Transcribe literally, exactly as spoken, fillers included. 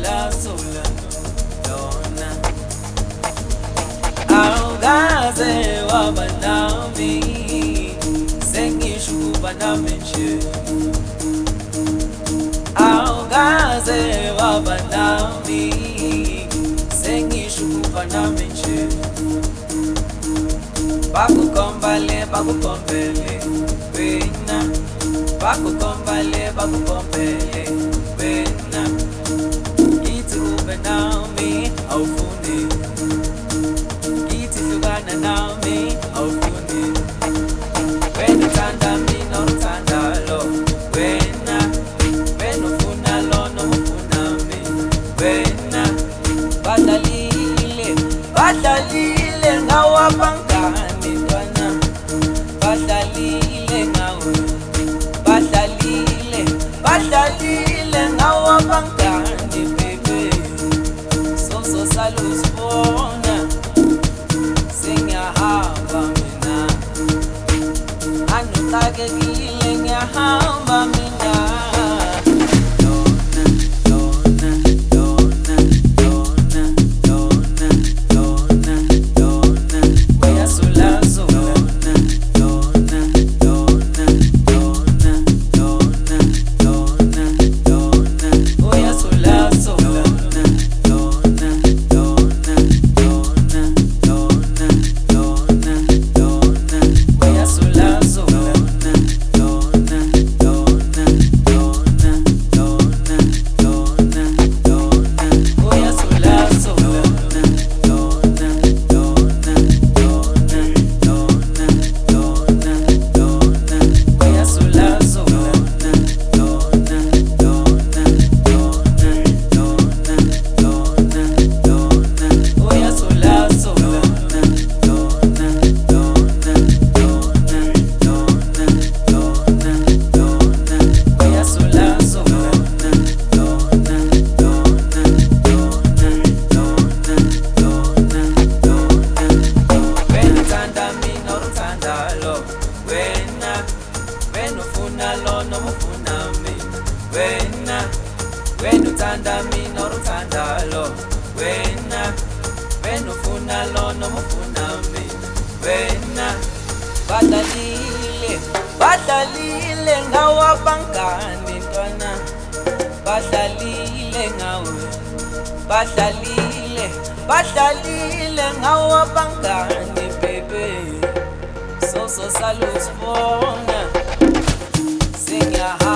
sola sola lona awukaze waba nami sengisho ukuba nami nje awukaze waba nami sengisho ukuba nami nje bakukombale bakukombele wena bakukombale bakukombele wena kithi ube nami awufuni kithi hlukana nami awufuni wena uthanda mina uthanda lo wena wena ufuna lona ufuna mina wena badlalile badlalile ngawabangani ntwana badlalile ngawe badlalile badlalile ngawabangani bebe soso saluzibona sengiyahamba mina anoxakekile ngiyahamba mina wena wena uthanda mina uthanda lo wena wena ufuna lona ufuna mina wena badlalile badlalile ngawabangani ntwana badlalile ngawe badlalile badlalile ngawabangani bebe soso saluzibona sengiyahamba